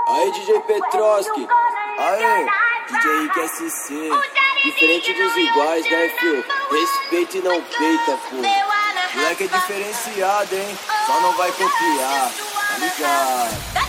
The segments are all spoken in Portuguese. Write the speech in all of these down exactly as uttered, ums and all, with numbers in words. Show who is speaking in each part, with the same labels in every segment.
Speaker 1: Aí D J Petroski, aê, D J Rick S C, diferente dos iguais, né, fio? Respeita e não peita, pô. Moleque é diferenciado, hein? Só não vai copiar, tá ligado?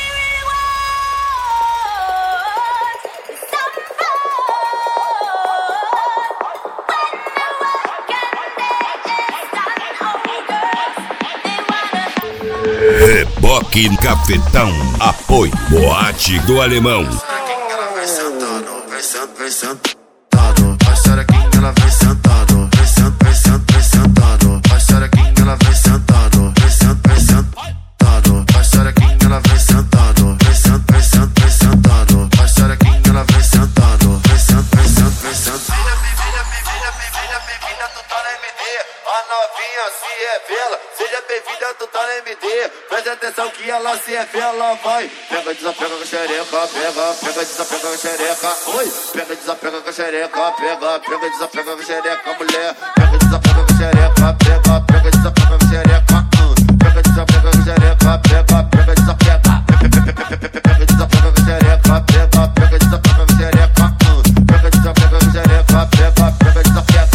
Speaker 2: Reboque Cafetão, apoio Boate do Alemão.
Speaker 3: Ela vem sentando, vem sentando, vem sentando. Vai xerequinha, ela vem sentando, vem sentando, vem sentando, vem sentando. Vai xerequinha, ela vem sentando, vem sentando, vem sentando. Vai xerequinha, ela vem sentando, vem sentando, vem sentando, vem sentando. Vai xerequinha, ela vem sentando, vem sentando, vem sentando, vem sentando. Bem-vinda, bem-vinda, bem-vinda, tu tá na M D. A novinha se revela, seja bem-vinda, tu tá na M D. Preste atenção que ela se revela, vai. Pega, desapega com a xereca, pega, pega, desapega com a xereca. Oi, pega, desapega com a xereca, pega, pega, desapega com a xereca, mulher. Pega, desapega com a xereca, pega, pega, desapega com a xereca. Pega, desapega com a xereca, pega, pega, desapega. Pega, desapega com a xereca, pega, pega, desapega com a xereca. Pega, desapega com a xereca, pega, pega, desapega.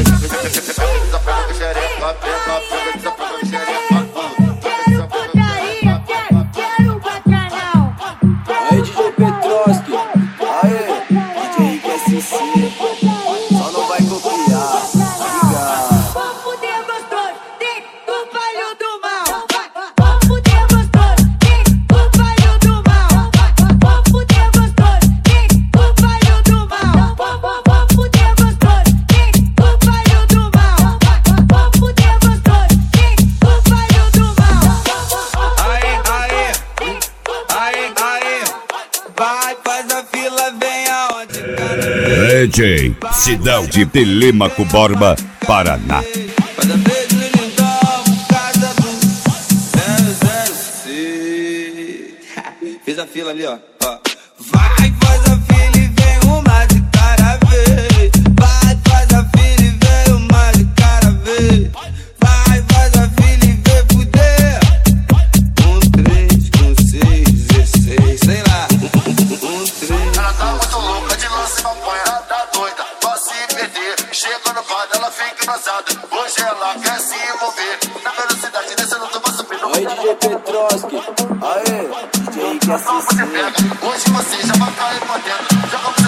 Speaker 1: Aí D J Petroski, aê, D J Rick S C, só não vai copiar, tá ligado?
Speaker 4: Vamos fuder gostoso, tem o palho do mal. Vamos fuder gostoso, tem o palho do mal. Vamos fuder gostoso, tem o palho do mal. Vamos fuder gostoso, tem o palho do mal. Vamos fuder gostoso, tem o palho do mal.
Speaker 5: Aê, aê, aê, aê, vai, faz a fila, vem aonde, cara.
Speaker 2: D J Cidade Telêmaco Borba, Paraná.
Speaker 5: Faz a vez no lindão, casa do zero zero seis. Fiz a fila ali, ó, ó. Vai, faz a fila e vem uma de cada vez. Vai, faz a fila e vem uma de cada vez. Vai, faz a fila e vem fuder. Um, três, um, seis, dezesseis, sei lá. Um, três.
Speaker 3: Ela tá muito louca de lance na maconha, ela tá doida pra se perder. Chega no quadro, ela fica embrasada. Hoje ela quer se envolver. Na velocidade descendo, tu vai subindo.
Speaker 1: Aí D J Petroski, aê, D J Rick S C.
Speaker 3: Hoje você já vai cair por dentro. Joga